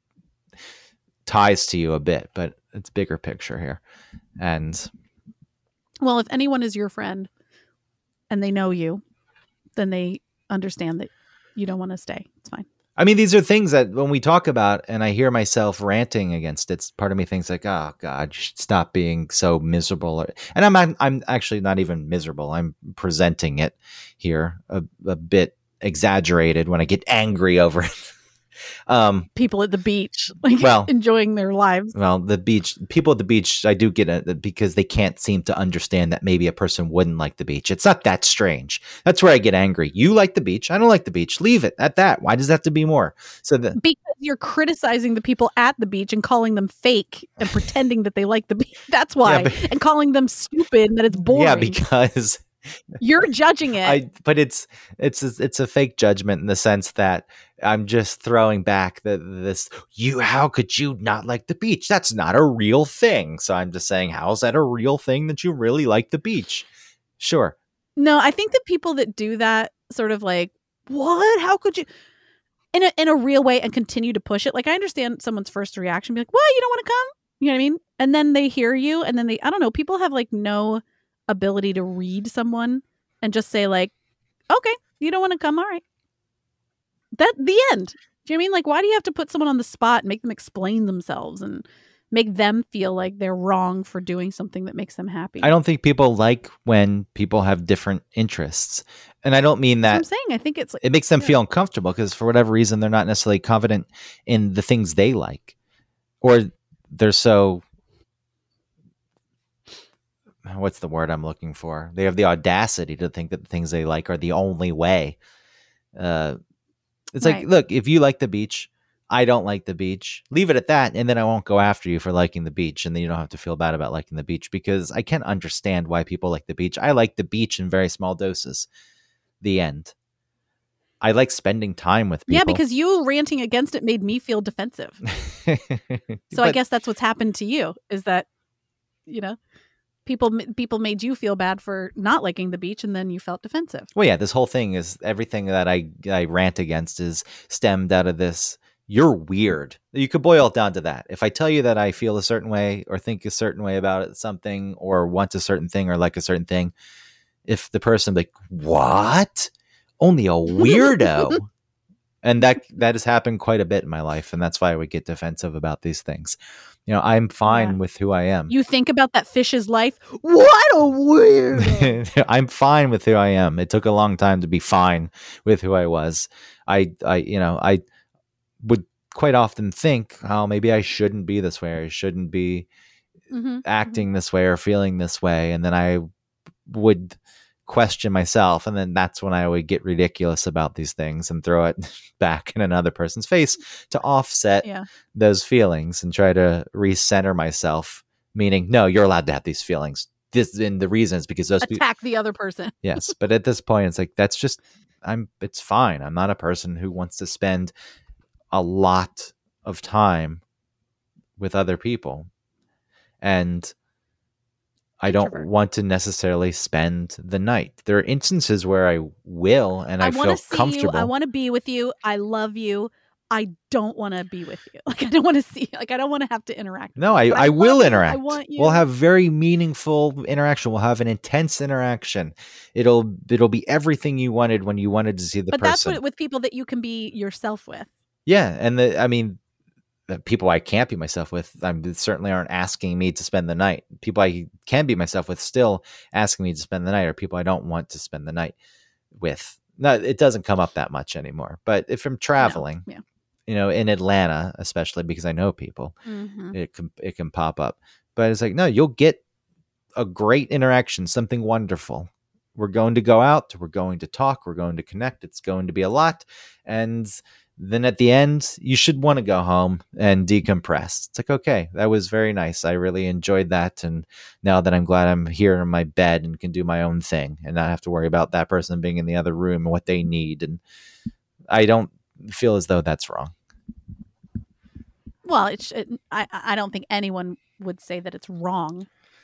ties to you a bit, but it's bigger picture here. And well, if anyone is your friend and they know you, then they understand that you don't want to stay. It's fine. I mean, these are things that when we talk about and I hear myself ranting against it, part of me thinks like, oh God, you should stop being so miserable. And I'm actually not even miserable. I'm presenting it here a bit exaggerated when I get angry over it. People at the beach, enjoying their lives. Well, people at the beach, I do get it because they can't seem to understand that maybe a person wouldn't like the beach. It's not that strange. That's where I get angry. You like the beach. I don't like the beach. Leave it at that. Why does that have to be more? Because you're criticizing the people at the beach and calling them fake and pretending that they like the beach. That's why. And calling them stupid and that it's boring. Yeah, because you're judging it. But it's a fake judgment in the sense that I'm just throwing back how could you not like the beach? That's not a real thing. So I'm just saying, how's that a real thing that you really like the beach? Sure. No, I think the people that do that sort of like, what? How could you? In a real way and continue to push it. Like I understand someone's first reaction, be like, what? You don't want to come? You know what I mean? And then they hear you and then I don't know, people have like no ability to read someone and just say like, okay, you don't want to come, all right, that the end. Do you know what I mean? Like, why do you have to put someone on the spot and make them explain themselves and make them feel like they're wrong for doing something that makes them happy? I don't think people like when people have different interests, and I don't mean that. I'm saying I think it makes them feel uncomfortable because for whatever reason they're not necessarily confident in the things they like, or they're so. What's the word I'm looking for? They have the audacity to think that the things they like are the only way. It's like, look, if you like the beach, I don't like the beach. Leave it at that, and then I won't go after you for liking the beach, and then you don't have to feel bad about liking the beach because I can't understand why people like the beach. I like the beach in very small doses. The end. I like spending time with people. Yeah, because you ranting against it made me feel defensive. So I guess that's what's happened to you is that, people made you feel bad for not liking the beach and then you felt defensive. Well, yeah, this whole thing is everything that I rant against is stemmed out of this. You're weird. You could boil it down to that. If I tell you that I feel a certain way or think a certain way about something or want a certain thing or like a certain thing, if the person like, what? Only a weirdo. And that has happened quite a bit in my life. And that's why I would get defensive about these things. I'm fine with who I am. You think about that fish's life. What a weirdo. I'm fine with who I am. It took a long time to be fine with who I was. I would quite often think, oh, maybe I shouldn't be this way. Or I shouldn't be acting this way or feeling this way. And then I would question myself, and then that's when I would get ridiculous about these things and throw it back in another person's face to offset those feelings and try to recenter myself, meaning, no, you're allowed to have these feelings. And the reason is because those attack the other person. Yes, but at this point it's like, that's just it's fine. I'm not a person who wants to spend a lot of time with other people, and I don't want to necessarily spend the night. There are instances where I will, and I feel comfortable. I want to be with you. I love you. I don't want to be with you. Like, I don't want to see you. Like, I don't want to have to interact. No, I will interact. I want you. We'll have very meaningful interaction. We'll have an intense interaction. It'll be everything you wanted when you wanted to see the person. But that's with people that you can be yourself with. Yeah, and the people I can't be myself with, certainly aren't asking me to spend the night. People I can be myself with still asking me to spend the night, or people I don't want to spend the night with. No, it doesn't come up that much anymore. But if I'm traveling, in Atlanta, especially because I know people, it can pop up. But it's like, no, you'll get a great interaction, something wonderful. We're going to go out, we're going to talk, we're going to connect. It's going to be a lot. And then at the end, you should want to go home and decompress. It's like, okay, that was very nice. I really enjoyed that. And now that I'm glad I'm here in my bed and can do my own thing and not have to worry about that person being in the other room and what they need. And I don't feel as though that's wrong. Well, I don't think anyone would say that it's wrong.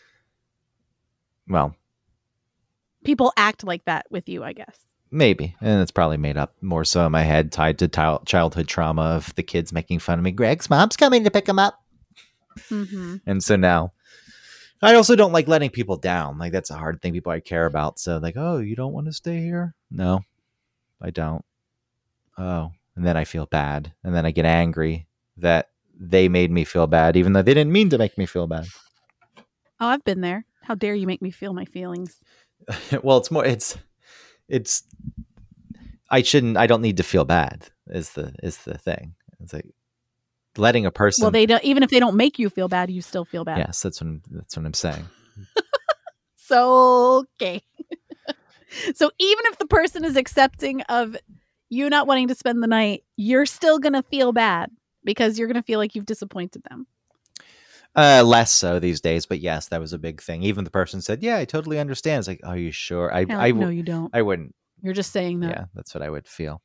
Well, people act like that with you, I guess. Maybe. And it's probably made up more so in my head, tied to childhood trauma of the kids making fun of me. Greg's mom's coming to pick him up. Mm-hmm. And so now I also don't like letting people down. Like, that's a hard thing people I care about. So like, oh, you don't want to stay here? No, I don't. Oh, and then I feel bad. And then I get angry that they made me feel bad, even though they didn't mean to make me feel bad. Oh, I've been there. How dare you make me feel my feelings? Well, I don't need to feel bad is the thing. It's like letting a person. Well, they don't, even if they don't make you feel bad, you still feel bad. Yes, that's what I'm saying. So, okay. So even if the person is accepting of you not wanting to spend the night, you're still going to feel bad because you're going to feel like you've disappointed them. Less so these days, but yes, that was a big thing. Even the person said, "Yeah, I totally understand." It's like, "Are you sure?" No, you don't. I wouldn't. You're just saying that. Yeah, that's what I would feel.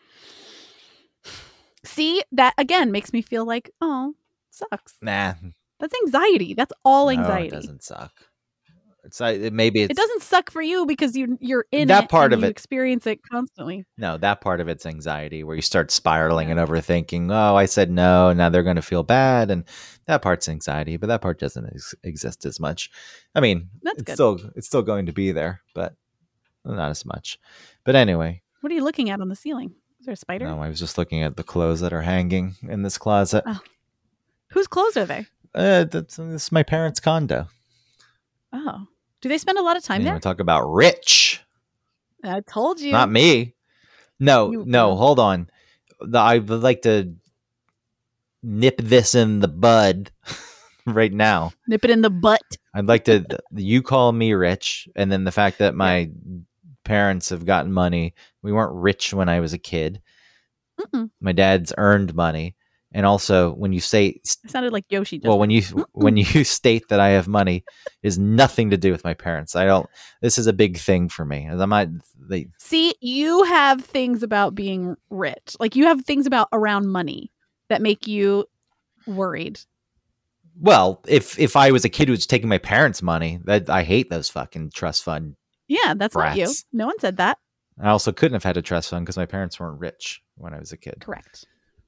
See, that again makes me feel like, oh, sucks. Nah, that's anxiety. That's all anxiety. No, it doesn't suck. It doesn't suck for you because you're in that it part and of you it. Experience it constantly. No, that part of it's anxiety where you start spiraling and overthinking. Oh, I said no, now they're going to feel bad, and that part's anxiety. But that part doesn't exist as much. I mean, it's still going to be there, but not as much. But anyway, what are you looking at on the ceiling? Is there a spider? No, I was just looking at the clothes that are hanging in this closet. Oh. Whose clothes are they? This is my parents' condo. Oh. Do they spend a lot of time there? Want to talk about rich? I told you. Not me. No, hold on. I would like to nip this in the bud right now. Nip it in the butt. I'd like to, you call me rich, and then the fact that my parents have gotten money. We weren't rich when I was a kid. Mm-mm. My dad's earned money. And also, when you say, it sounded like Yoshi. Well, when you state that I have money, is nothing to do with my parents. This is a big thing for me. See, you have things about being rich, like you have things around money that make you worried. Well, if I was a kid who was taking my parents' money, I hate those fucking trust fund. Yeah, that's brats. Not you. No one said that. I also couldn't have had a trust fund because my parents weren't rich when I was a kid. Correct.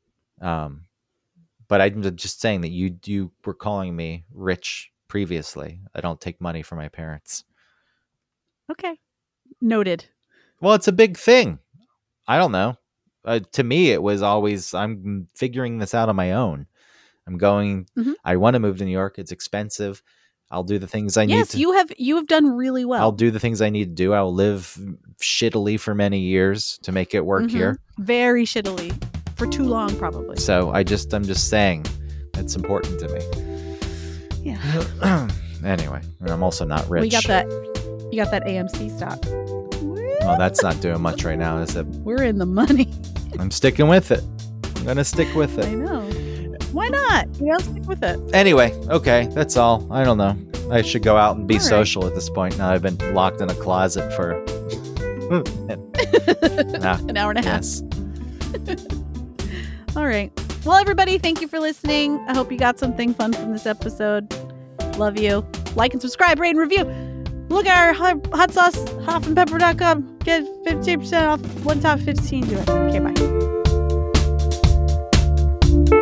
But I'm just saying that you were calling me rich previously. I don't take money from my parents. Okay. Noted. Well, it's a big thing. I don't know. To me, it was always, I'm figuring this out on my own. I'm going, I want to move to New York. It's expensive. I'll do the things I need to. Yes, you have done really well. I'll do the things I need to do. I'll live shittily for many years to make it work here. Very shittily. For too long, probably. So I'm just saying it's important to me. Yeah. Anyway, I'm also not rich. You got that AMC stock. Well, that's not doing much right now, is it? We're in the money. I'm sticking with it. I'm gonna stick with it. I know. Why not? You gotta stick with it. Anyway, okay, that's all. I don't know. I should go out and be social at this point. Now I've been locked in a closet for an hour and a half. Yes. All right. Well, everybody, thank you for listening. I hope you got something fun from this episode. Love you. Like and subscribe, rate and review. Look at our hot sauce, hotandpepper.com. Get 15% off one top 15. Do it. Okay, bye.